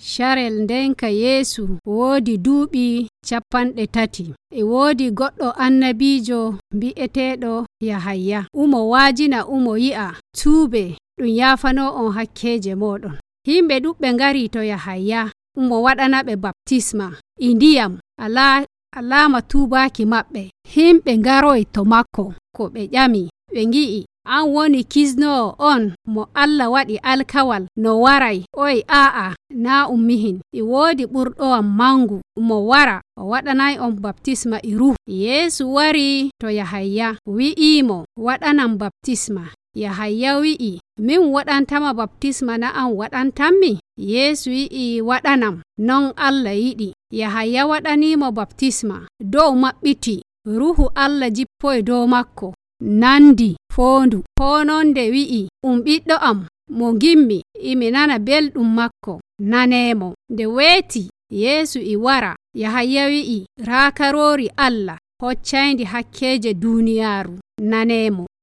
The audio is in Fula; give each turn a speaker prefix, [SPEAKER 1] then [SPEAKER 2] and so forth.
[SPEAKER 1] Sharel ndenka Yesu woodi duuɓi 30. E woodi goɗɗo annabiijo bi'eteeɗo Yahaya. Umo waajina umo yi'a tuube ɗum yaafano on hakkeeje moɗon. Himɓe ɗuɓɓe ngari to Yahaya umo waɗana ɓe baptisma e ndiyam alama tuubaaki maɓɓe. Himɓe ngaroy to makko ko ɓe ƴami ɓe ngi'i an woni kisno'o on mo Allah waɗi alkawal no waray. Oy a'a na ummihin. E woodi ɓurɗo'am mangu mo wara o waɗanay on baptisma e ruhu. Yesu wari to Yahaya wi'imo waɗanam baptisma. Yahaya wi'i min waɗantama baptisma na an waɗantammi? Yesu wi'i waɗanam non Allah yiɗi. Yahaya waɗanimo baptisma dow maɓɓiti ruhu Allah jippoy dow makko nandi foondu. Hononde wi'i ɓiɗɗo am mo gimmi imi nana belɗum makko nanemo. Nde weeti Yesu e wara Yahaya wi'i raakarori Allah hoccayndi hakkeeje duniyaaru nanemo.